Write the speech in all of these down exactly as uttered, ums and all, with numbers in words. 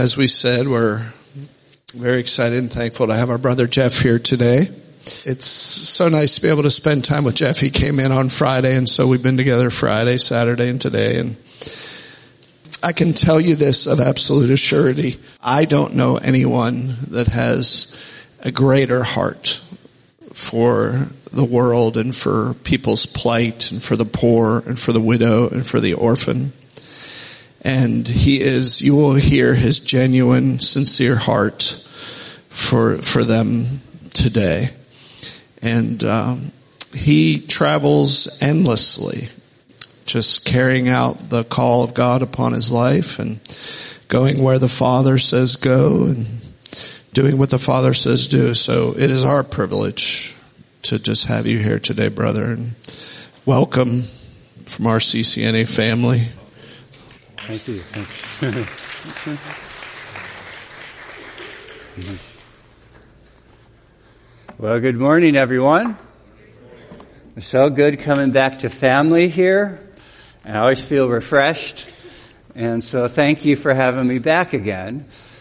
as we said, we're very excited and thankful to have our brother Jeff here today. It's so nice to be able to spend time with Jeff. He came in on Friday, and so we've been together Friday, Saturday, and today. And I can tell you this of absolute assurity. I don't know anyone that has a greater heart for the world and for people's plight and for the poor and for the widow and for the orphan. And he is, you will hear his genuine, sincere heart for, for them today. And, um, he travels endlessly, just carrying out the call of God upon his life and going where the Father says go and doing what the Father says do. So it is our privilege to just have you here today, brother, and welcome from our C C N A family. Thank you. Thank you. Well, good morning, everyone. It's so good coming back to family here. I always feel refreshed. And so thank you for having me back again.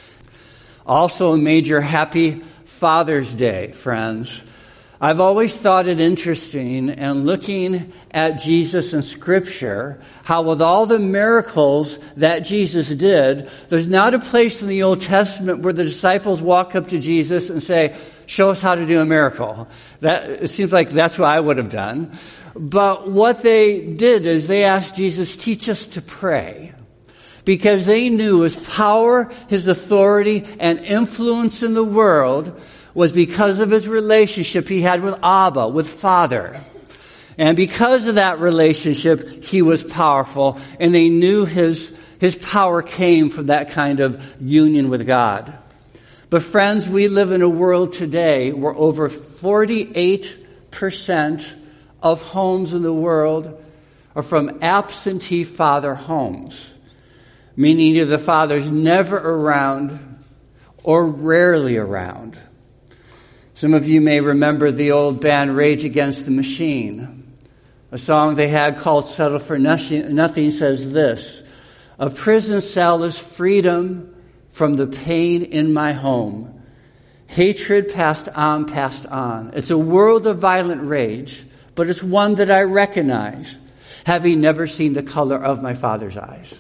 Also a major happy Father's Day, friends. I've always thought it interesting, and looking at Jesus in Scripture, how with all the miracles that Jesus did, there's not a place in the Old Testament where the disciples walk up to Jesus and say, show us how to do a miracle. That, it seems like that's what I would have done. But what they did is they asked Jesus, teach us to pray. Because they knew his power, his authority, and influence in the world was because of his relationship he had with Abba, with Father. And because of that relationship, he was powerful, and they knew his, his power came from that kind of union with God. But friends, we live in a world today where over forty-eight percent of homes in the world are from absentee father homes, meaning either the father's never around or rarely around. Some of you may remember the old band Rage Against the Machine. A song they had called Settle for Nothing, nothing says this: a prison cell is freedom from the pain in my home. Hatred passed on, passed on. It's a world of violent rage, but it's one that I recognize, having never seen the color of my Father's eyes.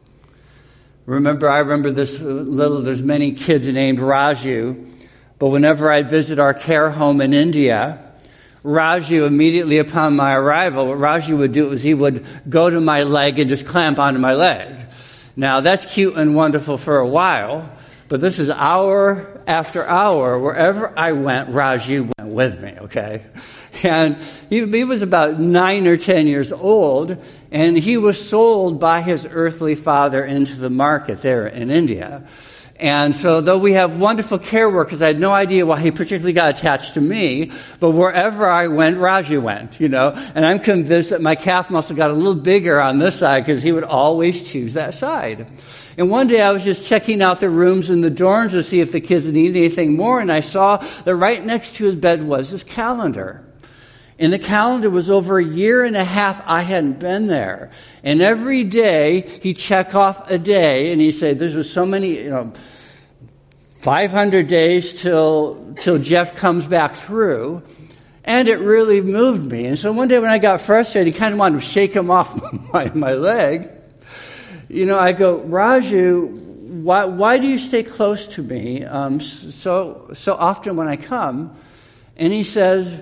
Remember, I remember this little, there's many kids named Raju, but whenever I'd visit our care home in India, Raju, immediately upon my arrival, what Raju would do is he would go to my leg and just clamp onto my leg. Now, that's cute and wonderful for a while, but this is hour after hour. Wherever I went, Raju went with me, okay? And he, he was about nine or ten years old, and he was sold by his earthly father into the market there in India. And so though we have wonderful care workers, I had no idea why he particularly got attached to me, but wherever I went, Raju went, you know. And I'm convinced that my calf muscle got a little bigger on this side because he would always choose that side. And one day I was just checking out the rooms in the dorms to see if the kids needed anything more, and I saw that right next to his bed was his calendar. And the calendar was over a year and a half I hadn't been there. And every day he'd check off a day and he'd say, there's so many, you know, five hundred days till, till Jeff comes back through. And it really moved me. And so one day when I got frustrated, he kind of wanted to shake him off my, my leg. You know, I go, Raju, why, why do you stay close to me um, so, so often when I come? And he says,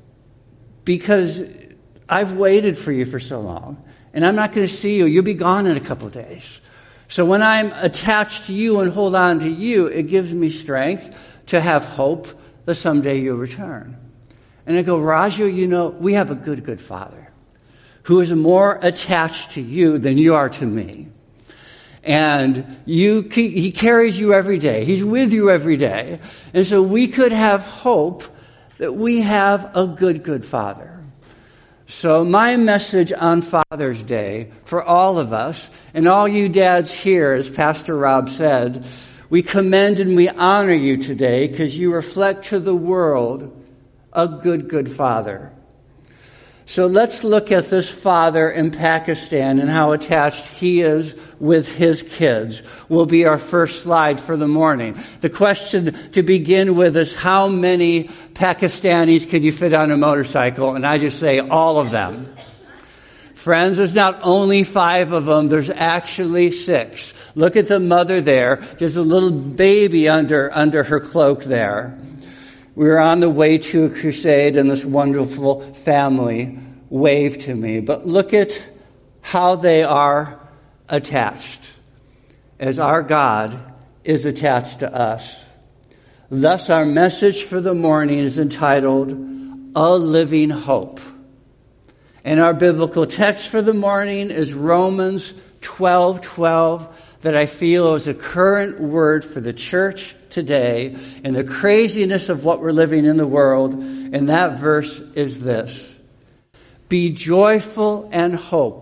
because I've waited for you for so long, and I'm not going to see you. You'll be gone in a couple of days. So when I'm attached to you and hold on to you, it gives me strength to have hope that someday you'll return. And I go, Raju, you know, we have a good, good Father who is more attached to you than you are to me. And you, he carries you every day. He's with you every day. And so we could have hope that we have a good, good Father. So my message on Father's Day for all of us, and all you dads here, as Pastor Rob said, we commend and we honor you today because you reflect to the world a good, good Father. So let's look at this father in Pakistan and how attached he is with his kids. Will be our first slide for the morning. The question to begin with is, how many Pakistanis can you fit on a motorcycle? And I just say all of them. Friends, there's not only five of them, there's actually six. Look at the mother there, just a little baby under, under her cloak there. We were on the way to a crusade, and this wonderful family waved to me. But look at how they are attached, as our God is attached to us. Thus, our message for the morning is entitled, A Living Hope. And our biblical text for the morning is Romans twelve twelve, that I feel is a current word for the church today and the craziness of what we're living in the world. And that verse is this: be joyful and hope,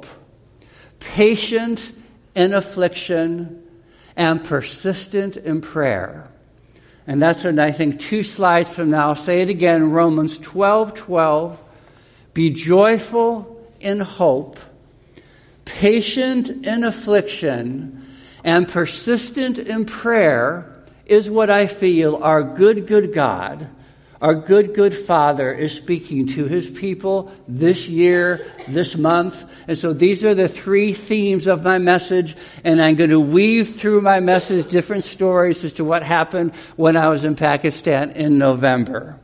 patient in affliction, and persistent in prayer. And that's what I think two slides from now. I'll say it again, Romans twelve twelve. Be joyful in hope, patient in affliction, and persistent in prayer is what I feel our good, good God, our good, good Father is speaking to his people this year, this month. And so these are the three themes of my message, and I'm going to weave through my message different stories as to what happened when I was in Pakistan in November.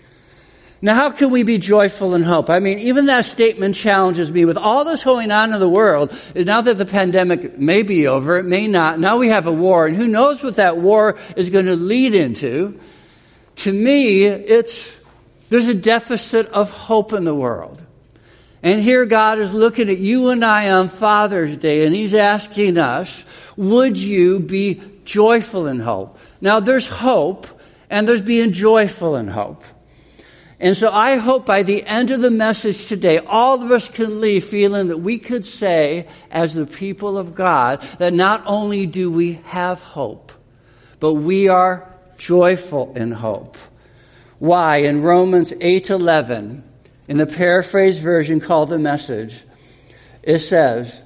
Now, how can we be joyful in hope? I mean, even that statement challenges me. With all this going on in the world, now that the pandemic may be over, it may not. Now we have a war, and who knows what that war is going to lead into. To me, it's there's a deficit of hope in the world. And here God is looking at you and I on Father's Day, and he's asking us, would you be joyful in hope? Now, there's hope, and there's being joyful in hope. And so I hope by the end of the message today, all of us can leave feeling that we could say, as the people of God, that not only do we have hope, but we are joyful in hope. Why? In Romans eight eleven, in the paraphrased version called The Message, it says,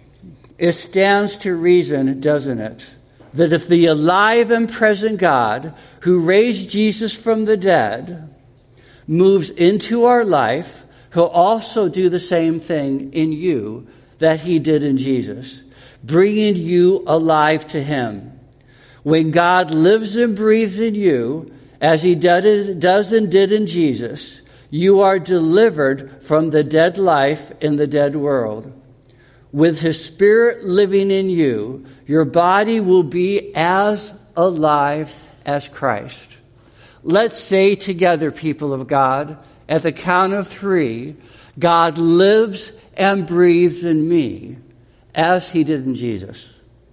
it stands to reason, doesn't it, that if the alive and present God who raised Jesus from the dead moves into our life, he'll also do the same thing in you that he did in Jesus, bringing you alive to him. When God lives and breathes in you, as he does and did in Jesus, you are delivered from the dead life in the dead world. With his Spirit living in you, your body will be as alive as Christ. Let's say together, people of God, at the count of three, God lives and breathes in me as he did in Jesus.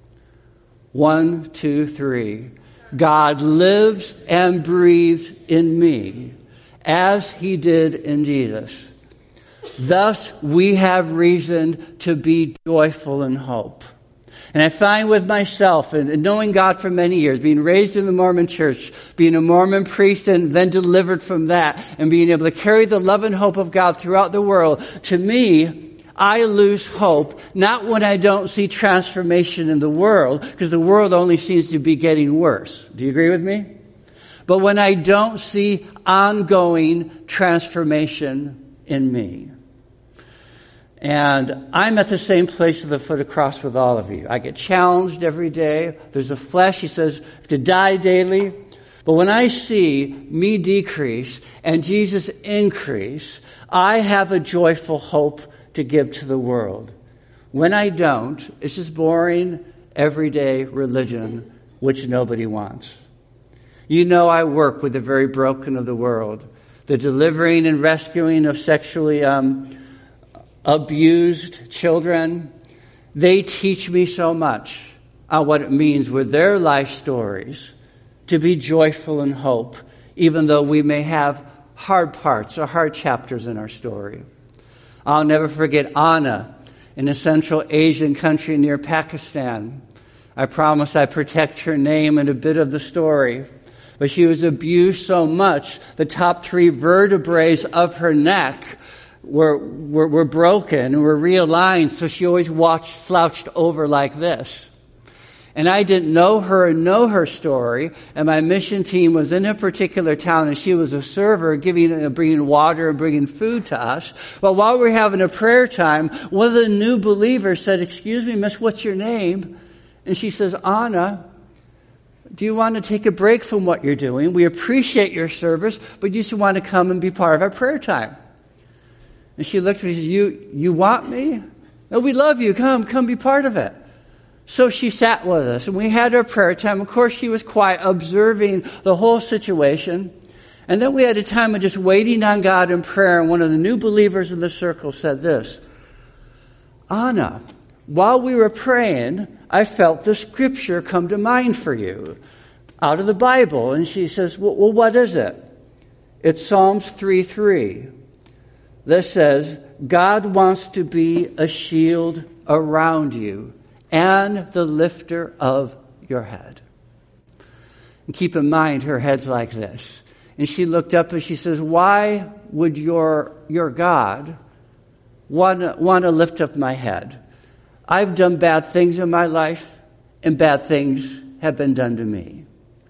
One, two, three. God lives and breathes in me as he did in Jesus. Thus, we have reason to be joyful in hope. And I find with myself, and knowing God for many years, being raised in the Mormon church, being a Mormon priest and then delivered from that, and being able to carry the love and hope of God throughout the world, to me, I lose hope, not when I don't see transformation in the world, because the world only seems to be getting worse. Do you agree with me? But when I don't see ongoing transformation in me. And I'm at the same place at the foot of the cross with all of you. I get challenged every day. There's a flesh, he says, to die daily. But when I see me decrease and Jesus increase, I have a joyful hope to give to the world. When I don't, it's just boring, everyday religion, which nobody wants. You know I work with the very broken of the world, the delivering and rescuing of sexually um, abused children. They teach me so much on what it means with their life stories to be joyful in hope, even though we may have hard parts or hard chapters in our story. I'll never forget Anna in a Central Asian country near Pakistan. I promise I protect her name and a bit of the story. But she was abused so much, the top three vertebrae of her neck were, were, were broken, were realigned, so she always watched, slouched over like this. And I didn't know her and know her story, and my mission team was in a particular town, and she was a server, giving, bringing water and bringing food to us. But while we were having a prayer time, one of the new believers said, "Excuse me, miss, what's your name?" And she says, "Anna, do you want to take a break from what you're doing? We appreciate your service, but you just want to come and be part of our prayer time." And she looked at me and said, you, you want me? "No, we love you. Come, come be part of it." So she sat with us, and we had our prayer time. Of course, she was quiet, observing the whole situation. And then we had a time of just waiting on God in prayer, and one of the new believers in the circle said this, "Anna, while we were praying, I felt the scripture come to mind for you out of the Bible." And she says, well, well what is it? It's Psalms three three. This says, "God wants to be a shield around you and the lifter of your head." And keep in mind, her head's like this. And she looked up and she says, "Why would your, your God want, want to lift up my head? I've done bad things in my life, and bad things have been done to me."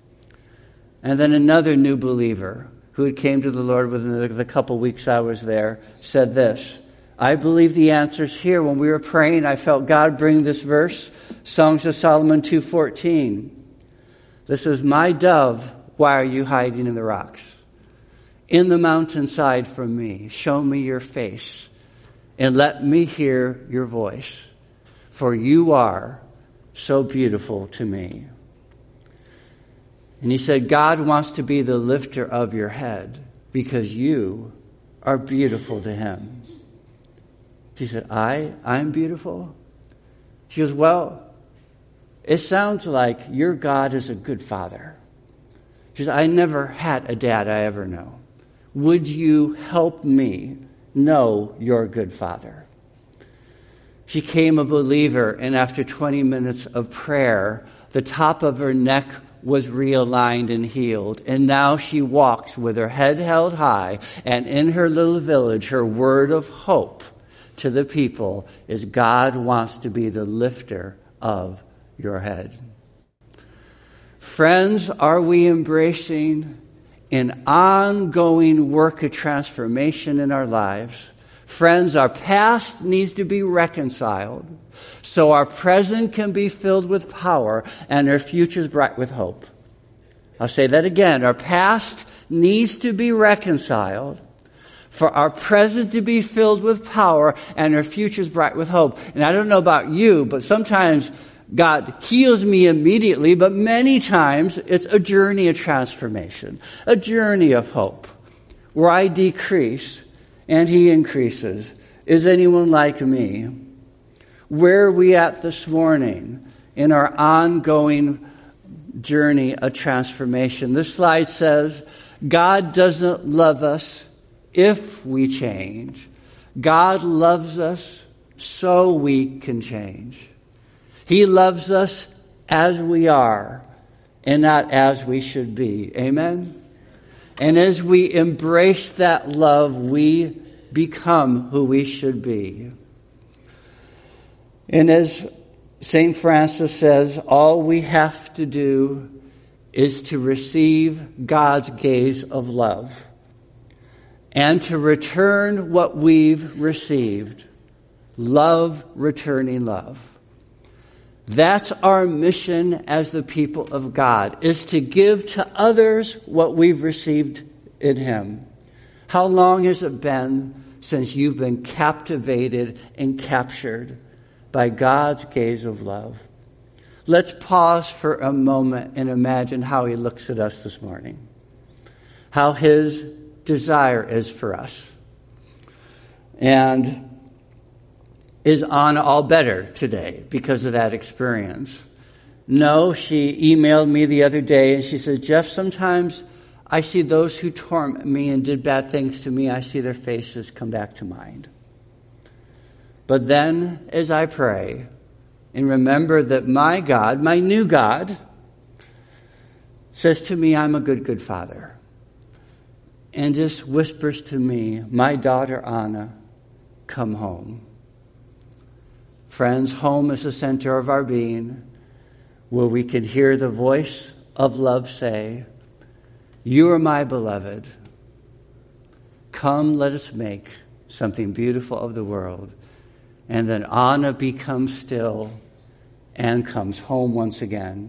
And then another new believer who had came to the Lord within the couple weeks I was there said this, "I believe the answer's here. When we were praying, I felt God bring this verse, Songs of Solomon two fourteen. This is, my dove, why are you hiding in the rocks? In the mountainside from me, show me your face, and let me hear your voice. For you are so beautiful to me." And he said, God wants to be the lifter of your head because you are beautiful to him. She said, I, I'm beautiful? She goes, well, it sounds like your God is a good father. She said, I never had a dad I ever know. Would you help me know your good father? She became a believer, and after twenty minutes of prayer, the top of her neck was realigned and healed. And now she walks with her head held high, and in her little village, her word of hope to the people is God wants to be the lifter of your head. Friends, are we embracing an ongoing work of transformation in our lives? Friends, our past needs to be reconciled so our present can be filled with power and our future is bright with hope. I'll say that again. Our past needs to be reconciled for our present to be filled with power and our future is bright with hope. And I don't know about you, but sometimes God heals me immediately, but many times it's a journey of transformation, a journey of hope, where I decrease and he increases. Is anyone like me? Where are we at this morning in our ongoing journey of transformation? This slide says, God doesn't love us if we change. God loves us so we can change. He loves us as we are and not as we should be. Amen? And as we embrace that love, we become who we should be. And as Saint Francis says, all we have to do is to receive God's gaze of love and to return what we've received. Love returning love. That's our mission as the people of God, is to give to others what we've received in him. How long has it been since you've been captivated and captured by God's gaze of love? Let's pause for a moment and imagine how he looks at us this morning. How his desire is for us. And is Anna all better today because of that experience? No, she emailed me the other day and she said, Jeff, sometimes I see those who torment me and did bad things to me, I see their faces come back to mind. But then as I pray and remember that my God, my new God, says to me, I'm a good, good father. And just whispers to me, my daughter Anna, come home. Friends, home is the center of our being, where we can hear the voice of love say, "You are my beloved. Come, let us make something beautiful of the world." And then Anna becomes still and comes home once again.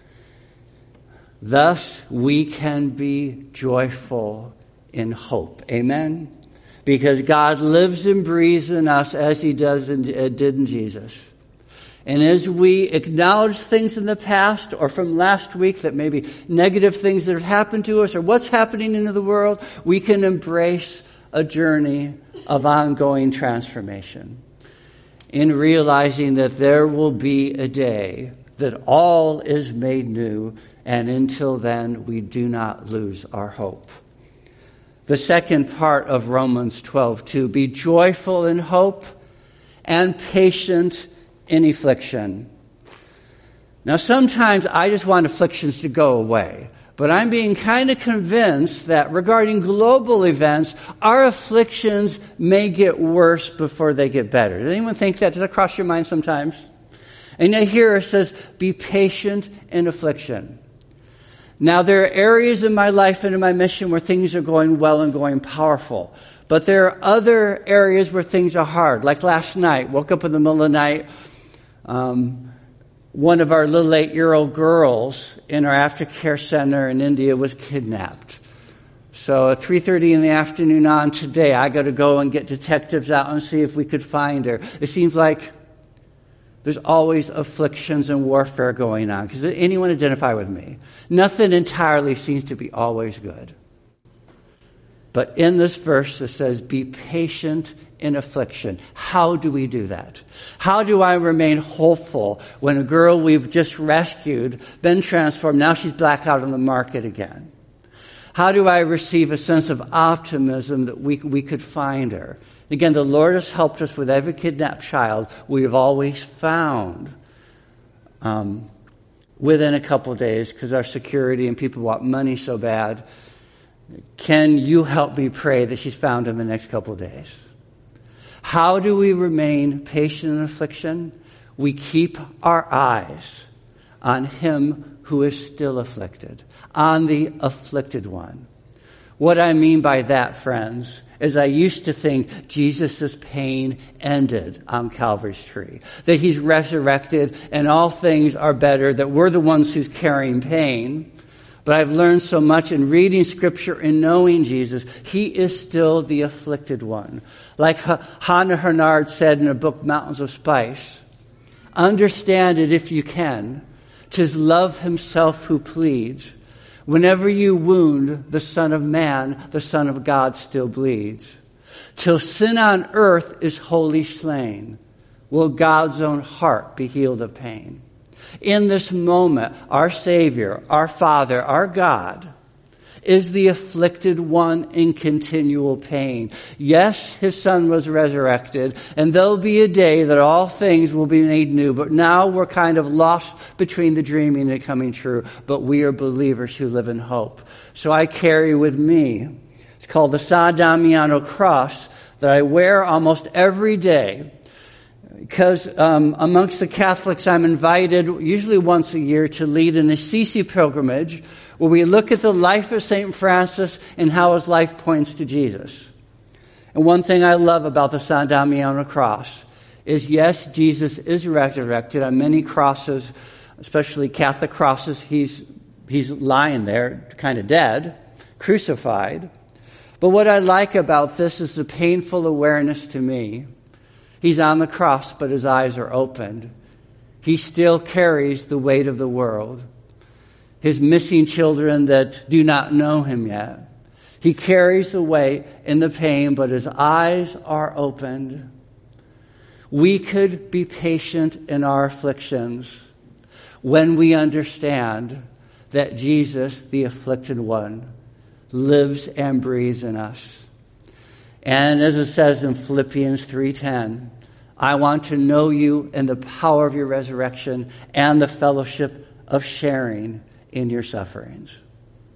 Thus, we can be joyful in hope. Amen? Because God lives and breathes in us as he does in, uh, did in Jesus. And as we acknowledge things in the past or from last week that maybe negative things that have happened to us or what's happening in the world, we can embrace a journey of ongoing transformation in realizing that there will be a day that all is made new, and until then we do not lose our hope. The second part of Romans twelve two, be joyful in hope and patient in affliction. Now, sometimes I just want afflictions to go away, but I'm being kind of convinced that regarding global events, our afflictions may get worse before they get better. Does anyone think that? Does that cross your mind sometimes? And here it says, be patient in affliction. Now, there are areas in my life and in my mission where things are going well and going powerful. But there are other areas where things are hard. Like last night, woke up in the middle of the night. Um, one of our little eight-year-old girls in our aftercare center in India was kidnapped. So at three thirty in the afternoon on today, I got to go and get detectives out and see if we could find her. It seems like there's always afflictions and warfare going on. Does anyone identify with me? Nothing entirely seems to be always good. But in this verse it says, be patient in affliction. How do we do that? How do I remain hopeful when a girl we've just rescued, been transformed, now she's back out on the market again? How do I receive a sense of optimism that we, we could find her? Again, the Lord has helped us with every kidnapped child we have always found um, within a couple of days because our security and people want money so bad. Can you help me pray that she's found in the next couple of days? How do we remain patient in affliction? We keep our eyes on him who is still afflicted, on the afflicted one. What I mean by that, friends, is I used to think Jesus' pain ended on Calvary's tree, that he's resurrected and all things are better, that we're the ones who's carrying pain. But I've learned so much in reading Scripture and knowing Jesus, he is still the afflicted one. Like Hannah Hurnard said in her book, Mountains of Spice, understand it if you can. 'Tis love himself who pleads. Whenever you wound the Son of Man, the Son of God still bleeds. Till sin on earth is wholly slain, will God's own heart be healed of pain. In this moment, our Savior, our Father, our God, is the afflicted one in continual pain. Yes, his Son was resurrected, and there'll be a day that all things will be made new, but now we're kind of lost between the dreaming and the coming true, but we are believers who live in hope. So I carry with me, it's called the San Damiano cross, that I wear almost every day. Because um, amongst the Catholics, I'm invited usually once a year to lead an Assisi pilgrimage where we look at the life of Saint Francis and how his life points to Jesus. And one thing I love about the San Damiano cross is, yes, Jesus is resurrected. On many crosses, especially Catholic crosses, he's, he's lying there, kind of dead, crucified. But what I like about this is the painful awareness to me. He's on the cross, but his eyes are opened. He still carries the weight of the world. His missing children that do not know him yet. He carries the weight and the pain, but his eyes are opened. We could be patient in our afflictions when we understand that Jesus, the afflicted one, lives and breathes in us. And as it says in Philippians three ten, I want to know you in the power of your resurrection and the fellowship of sharing in your sufferings.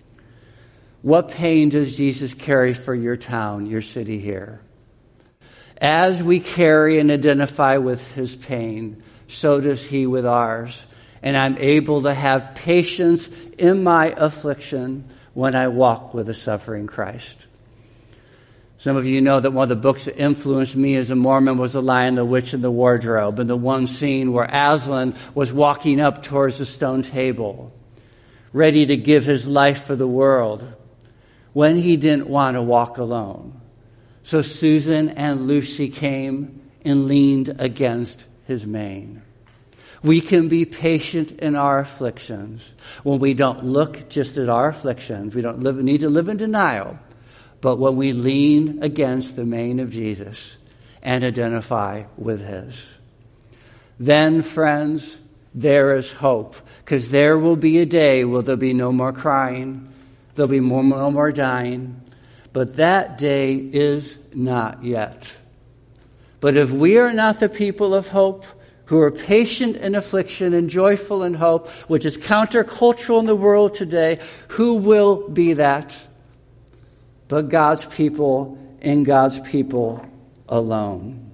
What pain does Jesus carry for your town, your city here? As we carry and identify with his pain, so does he with ours. And I'm able to have patience in my affliction when I walk with the suffering Christ. Some of you know that one of the books that influenced me as a Mormon was The Lion, the Witch, and the Wardrobe, and the one scene where Aslan was walking up towards the stone table, ready to give his life for the world, when he didn't want to walk alone. So Susan and Lucy came and leaned against his mane. We can be patient in our afflictions when we don't look just at our afflictions. We don't live, need to live in denial. But when we lean against the mane of Jesus and identify with his. Then, friends, there is hope. Because there will be a day where there'll be no more crying. There'll be more, no more dying. But that day is not yet. But if we are not the people of hope, who are patient in affliction and joyful in hope, which is countercultural in the world today, who will be that? But God's people and God's people alone.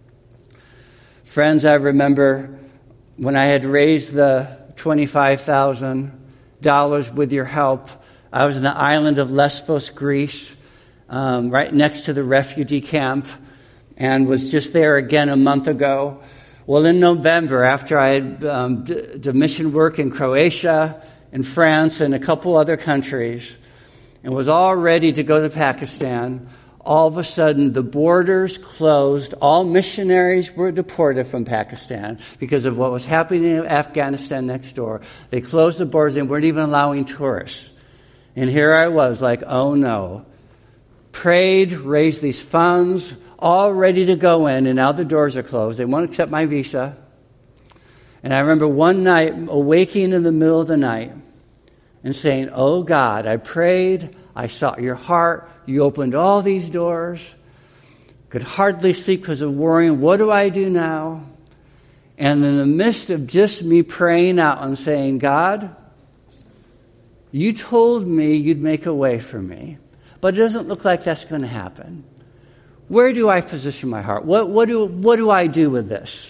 Friends, I remember when I had raised the twenty-five thousand dollars with your help, I was in the island of Lesbos, Greece, um, right next to the refugee camp, and was just there again a month ago. Well, in November, after I had um, d- did mission work in Croatia, in France, and a couple other countries, and was all ready to go to Pakistan, all of a sudden the borders closed. All missionaries were deported from Pakistan because of what was happening in Afghanistan next door. They closed the borders and weren't even allowing tourists. And here I was like, oh no. Prayed, raised these funds, all ready to go in, and now the doors are closed. They won't accept my visa. And I remember one night awaking in the middle of the night and saying, oh God, I prayed, I sought your heart, you opened all these doors, could hardly sleep because of worrying, what do I do now? And in the midst of just me praying out and saying, God, you told me you'd make a way for me, but it doesn't look like that's going to happen. Where do I position my heart? What, what do, what do I do with this?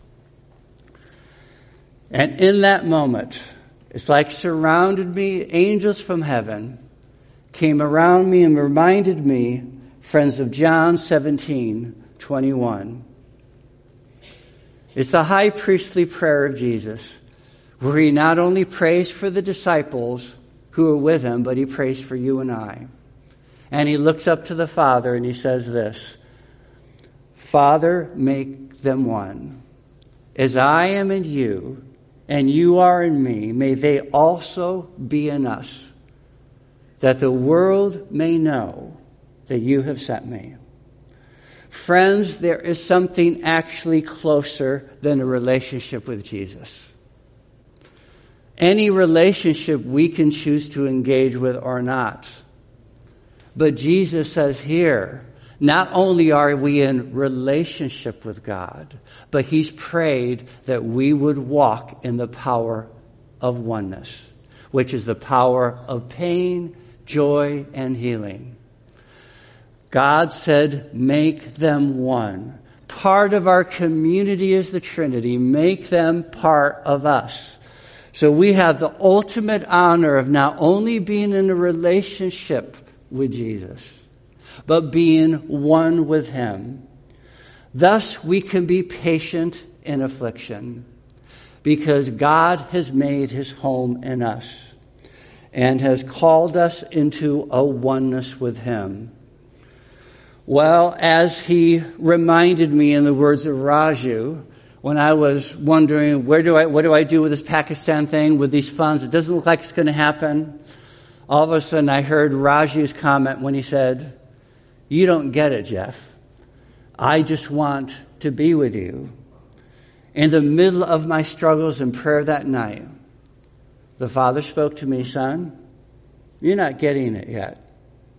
And in that moment, it's like surrounded me, angels from heaven came around me and reminded me, friends, of John seventeen twenty-one. It's the high priestly prayer of Jesus, where he not only prays for the disciples who are with him, but he prays for you and I. And he looks up to the Father and he says this, Father, make them one. As I am in you, and you are in me, may they also be in us, that the world may know that you have sent me. Friends, there is something actually closer than a relationship with Jesus. Any relationship we can choose to engage with or not. But Jesus says here, not only are we in relationship with God, but he's prayed that we would walk in the power of oneness, which is the power of pain, joy, and healing. God said, make them one. Part of our community is the Trinity. Make them part of us. So we have the ultimate honor of not only being in a relationship with Jesus, but being one with him. Thus we can be patient in affliction because God has made his home in us and has called us into a oneness with him. Well, as he reminded me in the words of Raju, when I was wondering, where do I, what do I do with this Pakistan thing, with these funds? It doesn't look like it's going to happen. All of a sudden I heard Raju's comment when he said, you don't get it, Jeff. I just want to be with you. In the middle of my struggles in prayer that night, the Father spoke to me, son, you're not getting it yet.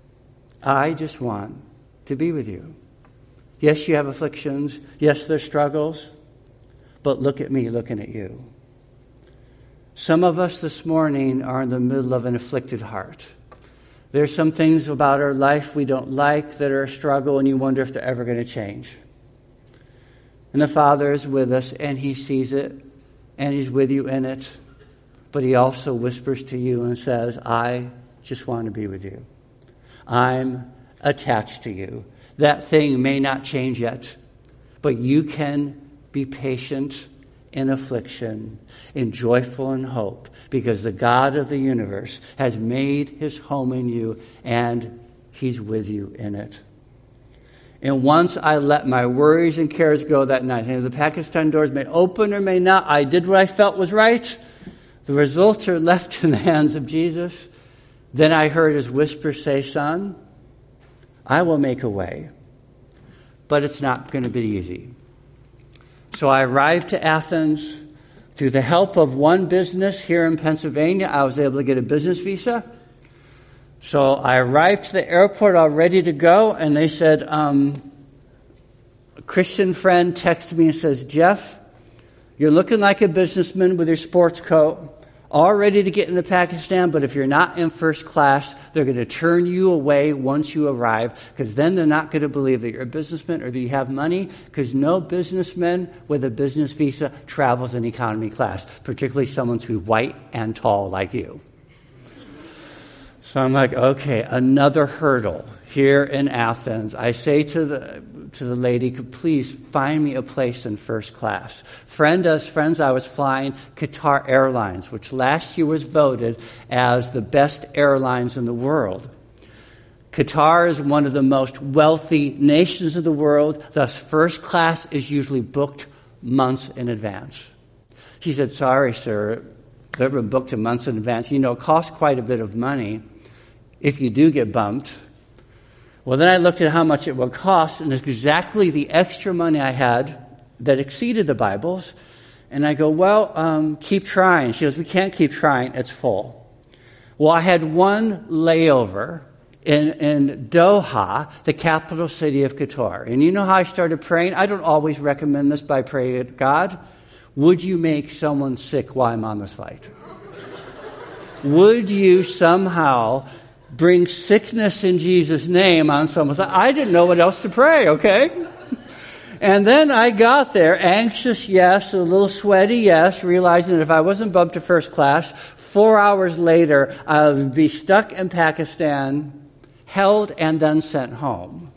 I just want to be with you. Yes, you have afflictions. Yes, there's struggles. But look at me looking at you. Some of us this morning are in the middle of an afflicted heart. There's some things about our life we don't like that are a struggle, and you wonder if they're ever going to change. And the Father is with us, and He sees it, and He's with you in it. But He also whispers to you and says, I just want to be with you. I'm attached to you. That thing may not change yet, but you can be patient in affliction, in joyful in hope, because the God of the universe has made His home in you, and He's with you in it. And once I let my worries and cares go that night, and the Pakistan doors may open or may not, I did what I felt was right. The results are left in the hands of Jesus. Then I heard His whisper say, son, I will make a way, but it's not going to be easy. So I arrived to Athens. Through the help of one business here in Pennsylvania, I was able to get a business visa. So I arrived to the airport all ready to go, and they said, um, a Christian friend texted me and says, Jeff, you're looking like a businessman with your sports coat, all ready to get into Pakistan, but if you're not in first class, they're going to turn you away once you arrive, because then they're not going to believe that you're a businessman or that you have money, because no businessman with a business visa travels in economy class, particularly someone who's white and tall like you. So I'm like, okay, another hurdle here in Athens. I say to the to the lady, please find me a place in first class. Friend us, friends, I was flying Qatar Airlines, which last year was voted as the best airlines in the world. Qatar is one of the most wealthy nations of the world, thus first class is usually booked months in advance. She said, sorry, sir, they've been booked a month in advance. You know, it costs quite a bit of money if you do get bumped. Well, then I looked at how much it would cost, and it's exactly the extra money I had that exceeded the Bible's. And I go, well, um, keep trying. She goes, we can't keep trying. It's full. Well, I had one layover in, in Doha, the capital city of Qatar. And you know how I started praying? I don't always recommend this, but I pray, God, would you make someone sick while I'm on this flight? Would you somehow bring sickness in Jesus' name on someone? I didn't know what else to pray, okay? And then I got there, anxious, yes, a little sweaty, yes, realizing that if I wasn't bumped to first class, four hours later, I would be stuck in Pakistan, held and then sent home.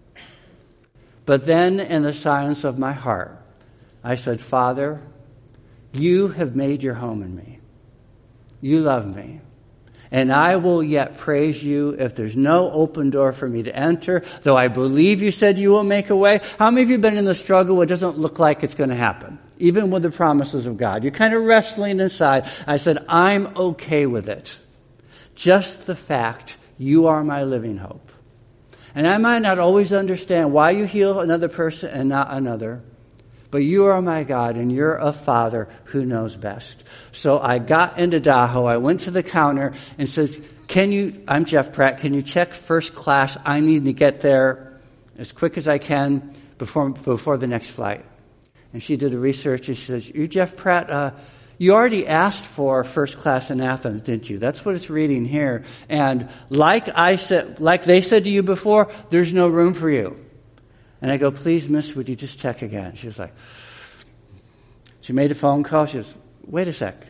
But then, in the silence of my heart, I said, Father, you have made your home in me. You love me. And I will yet praise you if there's no open door for me to enter, though I believe you said you will make a way. How many of you have been in the struggle where it doesn't look like it's going to happen, even with the promises of God? You're kind of wrestling inside. I said, I'm okay with it. Just the fact you are my living hope. And I might not always understand why you heal another person and not another, but you are my God, and you're a Father who knows best. So I got into Daho. I went to the counter and said, can you, I'm Jeff Pratt, can you check first class? I need to get there as quick as I can before before the next flight. And she did the research, and she says, you Jeff Pratt, uh, you already asked for first class in Athens, didn't you? That's what it's reading here. And like I said, like they said to you before, there's no room for you. And I go, please, miss, would you just check again? She was like, she made a phone call. She goes, wait a sec.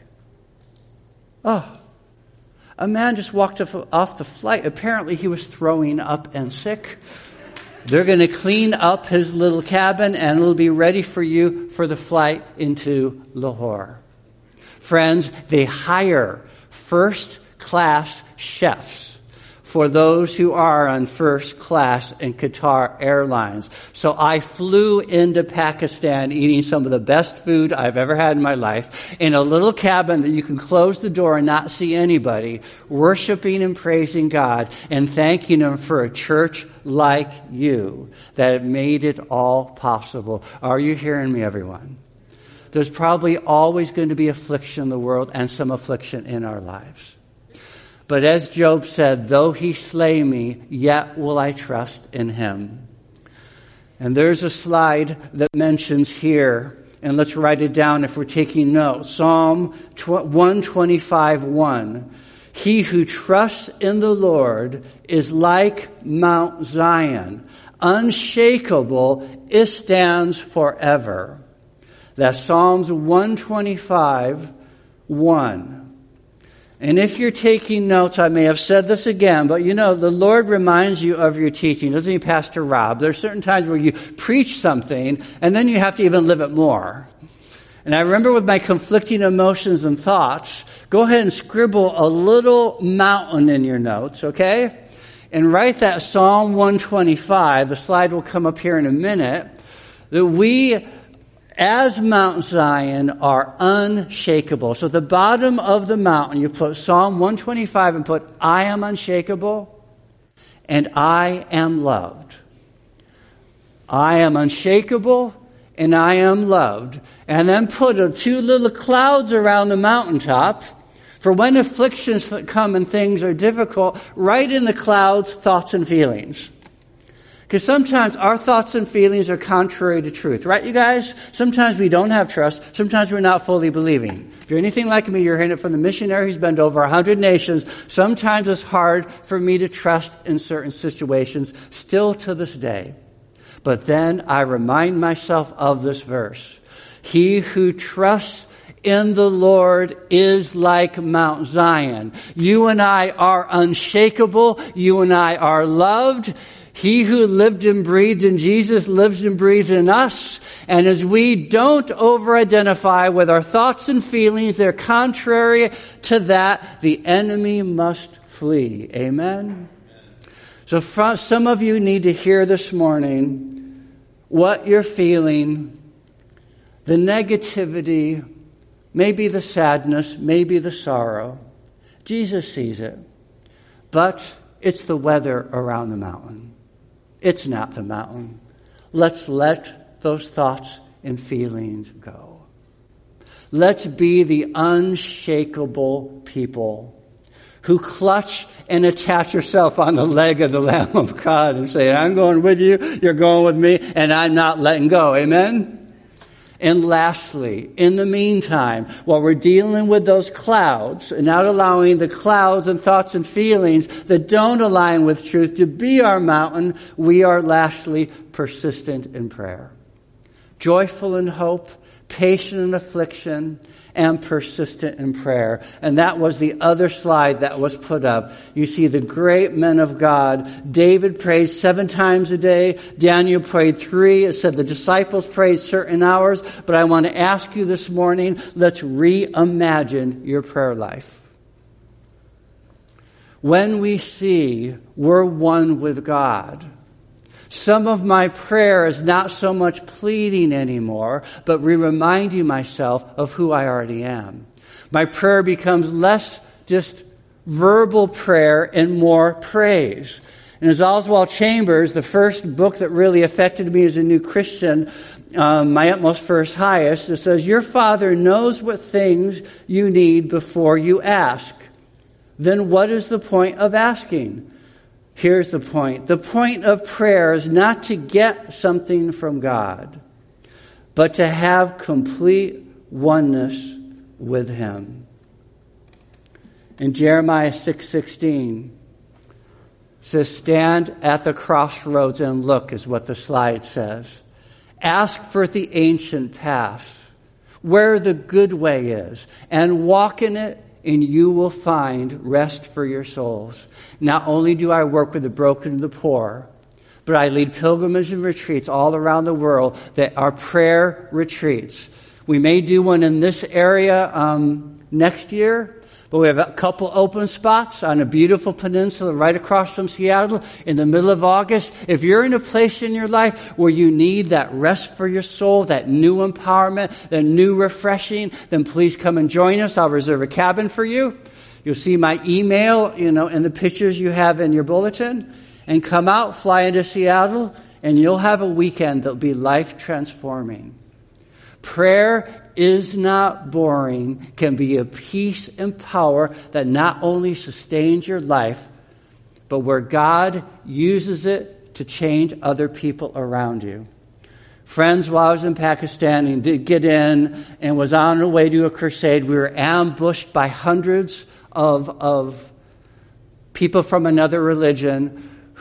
Oh, a man just walked off the flight. Apparently he was throwing up and sick. They're going to clean up his little cabin, and it'll be ready for you for the flight into Lahore. Friends, they hire first-class chefs for those who are on first class in Qatar Airlines. So I flew into Pakistan eating some of the best food I've ever had in my life in a little cabin that you can close the door and not see anybody, worshiping and praising God and thanking Him for a church like you that made it all possible. Are you hearing me, everyone? There's probably always going to be affliction in the world and some affliction in our lives. But as Job said, though he slay me, yet will I trust in him. And there's a slide that mentions here, and let's write it down if we're taking notes. Psalm one twenty-five one. He who trusts in the Lord is like Mount Zion, unshakable, it stands forever. That's Psalms one twenty-five, one. And if you're taking notes, I may have said this again, but you know, the Lord reminds you of your teaching, doesn't he, Pastor Rob? There are certain times where you preach something, and then you have to even live it more. And I remember with my conflicting emotions and thoughts, go ahead and scribble a little mountain in your notes, okay? And write that Psalm one twenty-five, the slide will come up here in a minute, that we, as Mount Zion, are unshakable. So at the bottom of the mountain, you put Psalm one twenty-five and put, I am unshakable and I am loved. I am unshakable and I am loved. And then put a, two little clouds around the mountaintop for when afflictions come and things are difficult. Write in the clouds thoughts and feelings. Because sometimes our thoughts and feelings are contrary to truth. Right, you guys? Sometimes we don't have trust. Sometimes we're not fully believing. If you're anything like me, you're hearing it from the missionary who's been to over one hundred nations. Sometimes it's hard for me to trust in certain situations, still to this day. But then I remind myself of this verse. He who trusts in the Lord is like Mount Zion. You and I are unshakable. You and I are loved. He who lived and breathed in Jesus lives and breathes in us. And as we don't over-identify with our thoughts and feelings, they're contrary to that, the enemy must flee. Amen? So for some of you need to hear this morning what you're feeling, the negativity, maybe the sadness, maybe the sorrow. Jesus sees it. But it's the weather around the mountain. It's not the mountain. Let's let those thoughts and feelings go. Let's be the unshakable people who clutch and attach yourself on the leg of the Lamb of God and say, I'm going with you, you're going with me, and I'm not letting go. Amen? And lastly, in the meantime, while we're dealing with those clouds and not allowing the clouds and thoughts and feelings that don't align with truth to be our mountain, we are lastly persistent in prayer. Joyful in hope, patient in affliction, and persistent in prayer. And that was the other slide that was put up. You see the great men of God. David prayed seven times a day. Daniel prayed three. It said the disciples prayed certain hours. But I want to ask you this morning, let's reimagine your prayer life. When we see we're one with God, some of my prayer is not so much pleading anymore, but re-reminding myself of who I already am. My prayer becomes less just verbal prayer and more praise. And as Oswald Chambers, the first book that really affected me as a new Christian, um, My Utmost First Highest, it says, your Father knows what things you need before you ask. Then what is the point of asking? Here's the point. The point of prayer is not to get something from God, but to have complete oneness with Him. In Jeremiah six sixteen, it says, stand at the crossroads and look, is what the slide says. Ask for the ancient path, where the good way is, and walk in it, and you will find rest for your souls. Not only do I work with the broken and the poor, but I lead pilgrimage and retreats all around the world that are prayer retreats. We may do one in this area um, next year, but we have a couple open spots on a beautiful peninsula right across from Seattle in the middle of August. If you're in a place in your life where you need that rest for your soul, that new empowerment, that new refreshing, then please come and join us. I'll reserve a cabin for you. You'll see my email, you know, in the pictures you have in your bulletin. And come out, fly into Seattle, and you'll have a weekend that'll be life transforming. Prayer is not boring, can be a peace and power that not only sustains your life, but where God uses it to change other people around you. Friends, while I was in Pakistan and did get in and was on our way to a crusade, we were ambushed by hundreds of, of people from another religion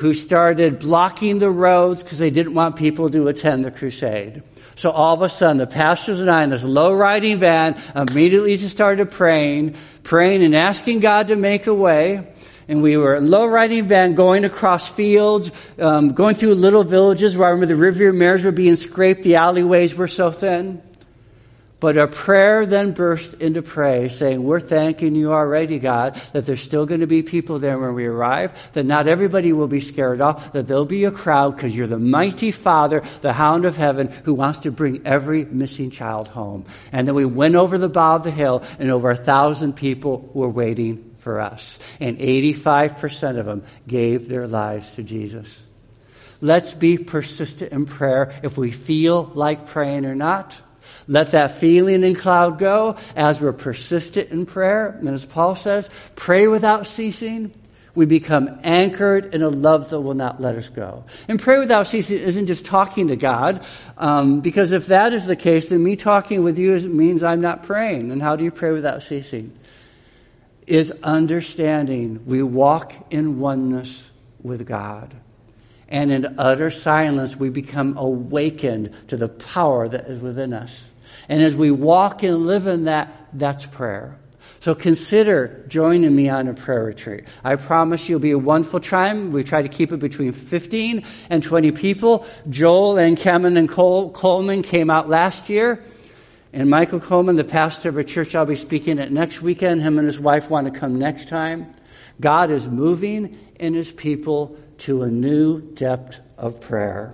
who started blocking the roads because they didn't want people to attend the crusade. So all of a sudden, the pastors and I in this low-riding van immediately just started praying, praying and asking God to make a way. And we were in a low-riding van going across fields, um, going through little villages where I remember the Riviera mares were being scraped. The alleyways were so thin. But our prayer then burst into praise, saying, we're thanking you already, God, that there's still going to be people there when we arrive, that not everybody will be scared off, that there'll be a crowd because you're the mighty Father, the Hound of Heaven, who wants to bring every missing child home. And then we went over the bow of the hill, and over a thousand people were waiting for us. And eighty-five percent of them gave their lives to Jesus. Let's be persistent in prayer if we feel like praying or not. Let that feeling and cloud go as we're persistent in prayer. And as Paul says, pray without ceasing. We become anchored in a love that will not let us go. And pray without ceasing isn't just talking to God, um, because if that is the case, then me talking with you means I'm not praying. And how do you pray without ceasing? Is understanding we walk in oneness with God. And in utter silence, we become awakened to the power that is within us. And as we walk and live in that, that's prayer. So consider joining me on a prayer retreat. I promise you it'll be a wonderful time. We try to keep it between fifteen and twenty people. Joel and Kemen and Cole, Coleman came out last year. And Michael Coleman, the pastor of a church I'll be speaking at next weekend, him and his wife want to come next time. God is moving in his people to a new depth of prayer.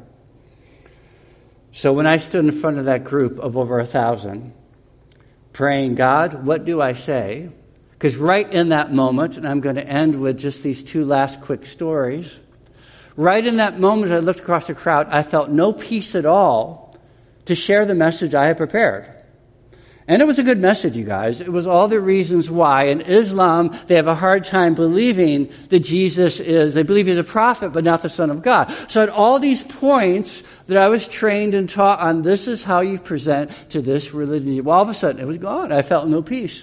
So when I stood in front of that group of over a thousand, praying, God, what do I say? Because right in that moment, and I'm going to end with just these two last quick stories, right in that moment I looked across the crowd, I felt no peace at all to share the message I had prepared. And it was a good message, you guys. It was all the reasons why. In Islam, they have a hard time believing that Jesus is, they believe he's a prophet, but not the Son of God. So at all these points that I was trained and taught on, this is how you present to this religion. Well, all of a sudden, it was gone. I felt no peace.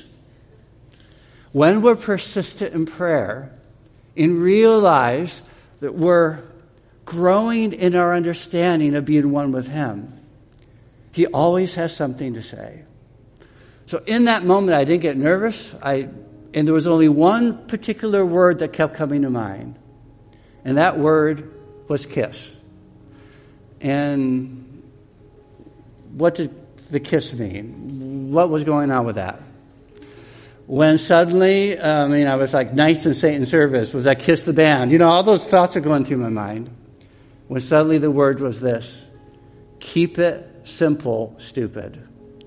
When we're persistent in prayer and realize that we're growing in our understanding of being one with him, he always has something to say. So in that moment, I didn't get nervous. I, and there was only one particular word that kept coming to mind. And that word was kiss. And what did the kiss mean? What was going on with that? When suddenly, I mean, I was like Knights in Satan's service. Was that kiss the band? You know, all those thoughts are going through my mind. When suddenly the word was this: keep it simple, stupid.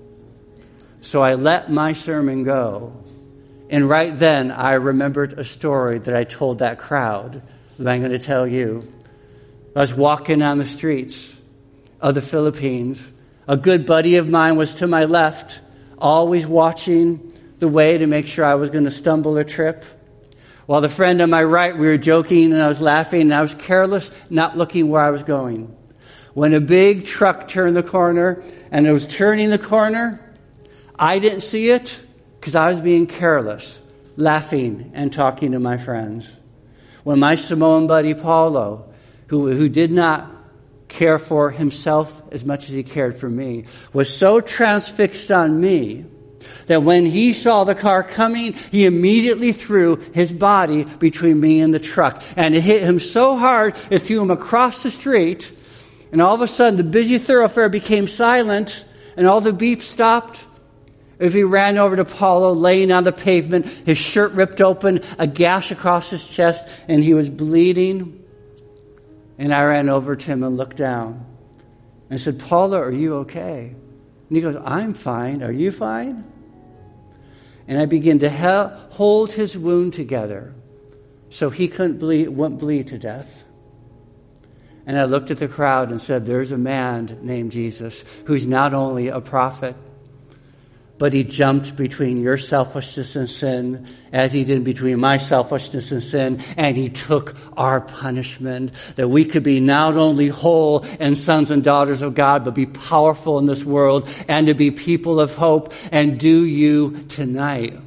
So I let my sermon go. And right then, I remembered a story that I told that crowd that I'm going to tell you. I was walking on the streets of the Philippines. A good buddy of mine was to my left, always watching the way to make sure I was going to stumble or trip. While the friend on my right, we were joking and I was laughing and I was careless, not looking where I was going. When a big truck turned the corner and it was turning the corner, I didn't see it because I was being careless, laughing and talking to my friends. When my Samoan buddy Paulo, who, who did not care for himself as much as he cared for me, was so transfixed on me that when he saw the car coming, he immediately threw his body between me and the truck. And it hit him so hard, it threw him across the street. And all of a sudden, the busy thoroughfare became silent and all the beeps stopped. As he ran over to Paulo, laying on the pavement, his shirt ripped open, a gash across his chest, and he was bleeding. And I ran over to him and looked down. And I said, Paulo, are you okay? And he goes, I'm fine. Are you fine? And I began to he- hold his wound together so he couldn't bleed, wouldn't bleed to death. And I looked at the crowd and said, there's a man named Jesus who's not only a prophet, but he jumped between your selfishness and sin as he did between my selfishness and sin, and he took our punishment that we could be not only whole and sons and daughters of God, but be powerful in this world and to be people of hope. And do you tonight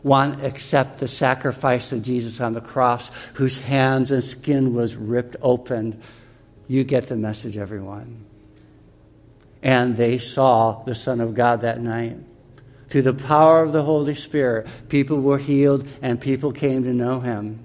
want to accept the sacrifice of Jesus on the cross, whose hands and skin was ripped open. You get the message, everyone. And they saw the Son of God that night. Through the power of the Holy Spirit, people were healed and people came to know him.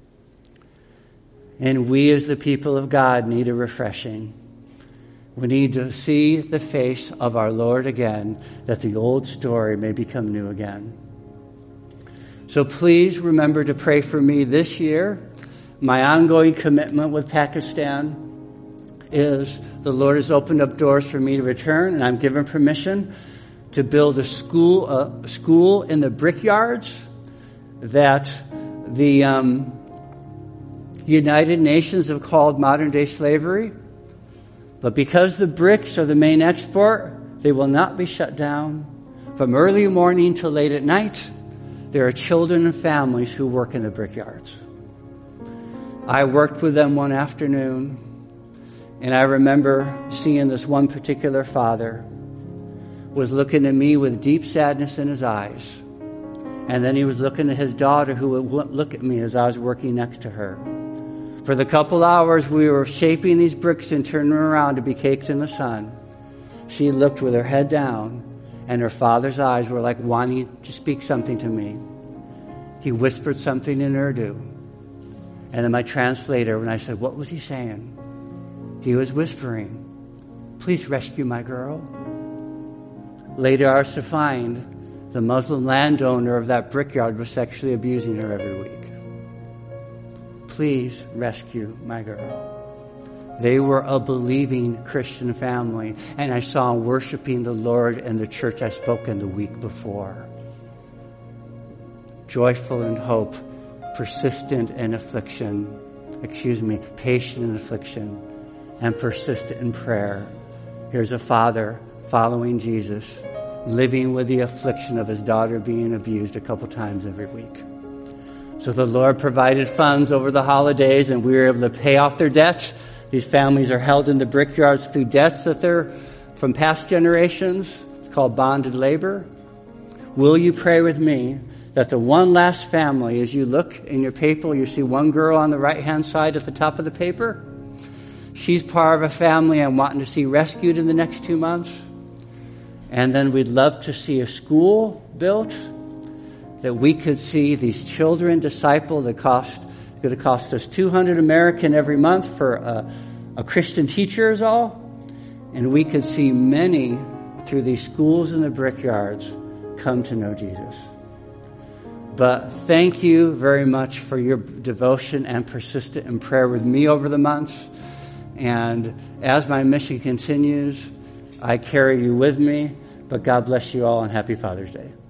And we as the people of God need a refreshing. We need to see the face of our Lord again, that the old story may become new again. So please remember to pray for me this year. My ongoing commitment with Pakistan is the Lord has opened up doors for me to return, and I'm given permission to build a school, a school in the brickyards that the um, United Nations have called modern-day slavery. But because the bricks are the main export, they will not be shut down. From early morning till late at night, there are children and families who work in the brickyards. I worked with them one afternoon, and I remember seeing this one particular father was looking at me with deep sadness in his eyes. And then he was looking at his daughter, who would look at me as I was working next to her. For the couple hours we were shaping these bricks and turning them around to be caked in the sun, she looked with her head down, and her father's eyes were like wanting to speak something to me. He whispered something in Urdu. And then my translator, when I said, what was he saying? He was whispering, please rescue my girl. Later I was to find the Muslim landowner of that brickyard was sexually abusing her every week. Please rescue my girl. They were a believing Christian family, and I saw them worshiping the Lord in the church I spoke in the week before. Joyful in hope, persistent in affliction, excuse me, patient in affliction, and persistent in prayer. Here's a father following Jesus, living with the affliction of his daughter being abused a couple times every week. So the Lord provided funds over the holidays, and we were able to pay off their debt. These families are held in the brickyards through debts that they're from past generations. It's called bonded labor. Will you pray with me that the one last family, as you look in your paper, you see one girl on the right-hand side at the top of the paper? She's part of a family I'm wanting to see rescued in the next two months. And then we'd love to see a school built, that we could see these children discipled. That cost going to cost us two hundred American every month for a, a Christian teacher is all. And we could see many through these schools in the brickyards come to know Jesus. But thank you very much for your devotion and persistent in prayer with me over the months. And as my mission continues, I carry you with me. But God bless you all, and happy Father's Day.